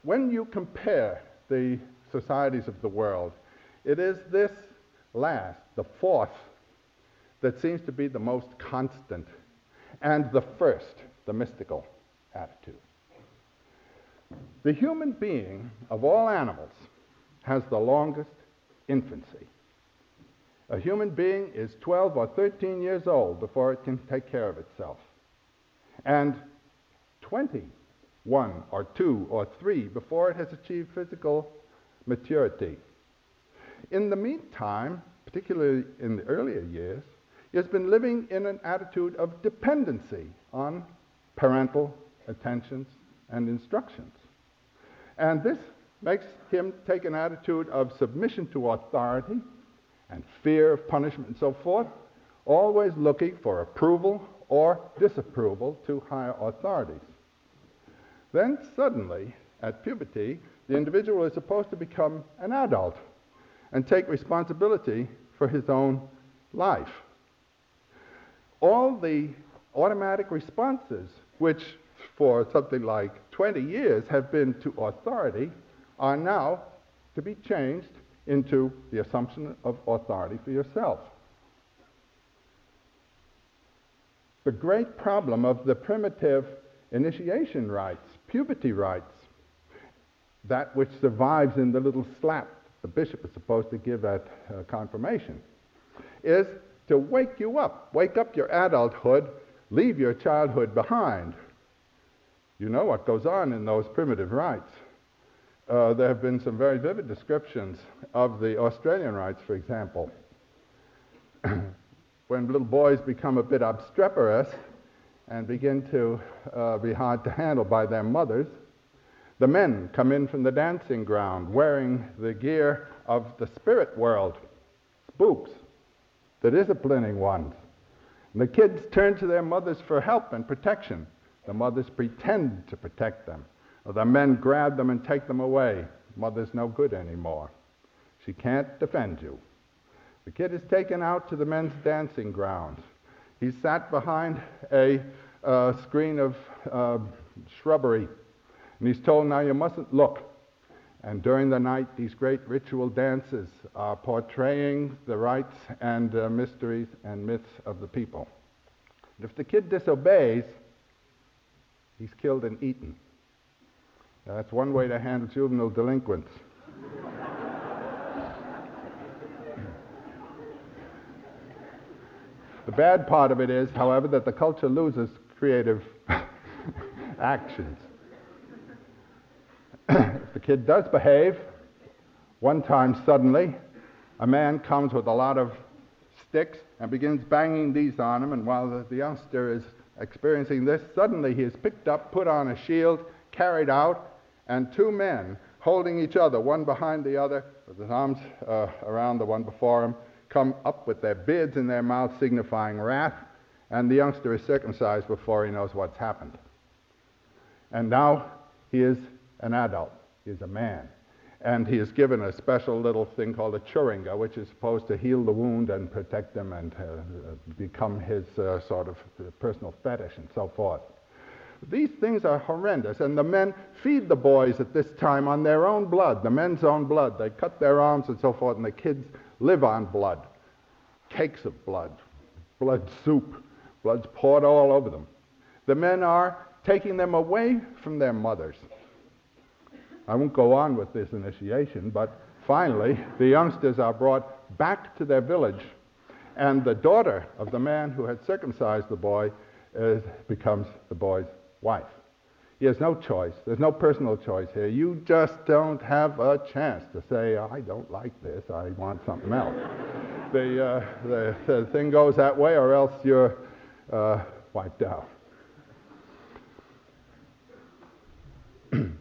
when you compare the societies of the world, it is this last, the fourth, that seems to be the most constant, and the first, the mystical attitude. The human being, of all animals, has the longest infancy. A human being is 12 or 13 years old before it can take care of itself, and 21 or 2 or 3 before it has achieved physical maturity. In the meantime, particularly in the earlier years, he has been living in an attitude of dependency on parental attentions and instructions. And this makes him take an attitude of submission to authority and fear of punishment and so forth, always looking for approval or disapproval to higher authorities. Then suddenly, at puberty, the individual is supposed to become an adult and take responsibility for his own life. All the automatic responses, which for something like 20 years have been to authority, are now to be changed into the assumption of authority for yourself. The great problem of the primitive initiation rites, puberty rites, that which survives in the little slap the bishop is supposed to give at confirmation, is to wake you up, wake up your adulthood, leave your childhood behind. You know what goes on in those primitive rites. There have been some very vivid descriptions of the Australian rites, for example. When little boys become a bit obstreperous and begin to be hard to handle by their mothers, the men come in from the dancing ground wearing the gear of the spirit world, spooks, the disciplining ones. And the kids turn to their mothers for help and protection. The mothers pretend to protect them. Or the men grab them and take them away. Mother's no good anymore. She can't defend you. The kid is taken out to the men's dancing grounds. He's sat behind a screen of shrubbery, and he's told, now you mustn't look. And during the night, these great ritual dances are portraying the rites and mysteries and myths of the people. And if the kid disobeys, he's killed and eaten. Now, that's one way to handle juvenile delinquents. The bad part of it is, however, that the culture loses creative actions. If the kid does behave, one time suddenly, a man comes with a lot of sticks and begins banging these on him, and while the youngster is experiencing this, suddenly he is picked up, put on a shield, carried out, and 2 men holding each other, one behind the other, with his arms around the one before him, come up with their beards in their mouths signifying wrath, and the youngster is circumcised before he knows what's happened. And now he is an adult. He is a man. And he is given a special little thing called a churinga, which is supposed to heal the wound and protect him and become his sort of personal fetish and so forth. These things are horrendous, and the men feed the boys at this time on their own blood, the men's own blood. They cut their arms and so forth, and the kids live on blood. Cakes of blood, blood soup, blood's poured all over them. The men are taking them away from their mothers. I won't go on with this initiation, but finally the youngsters are brought back to their village, and the daughter of the man who had circumcised the boy becomes the boy's wife. He has no choice. There's no personal choice here. You just don't have a chance to say, I don't like this, I want something else. The thing goes that way, or else you're wiped out.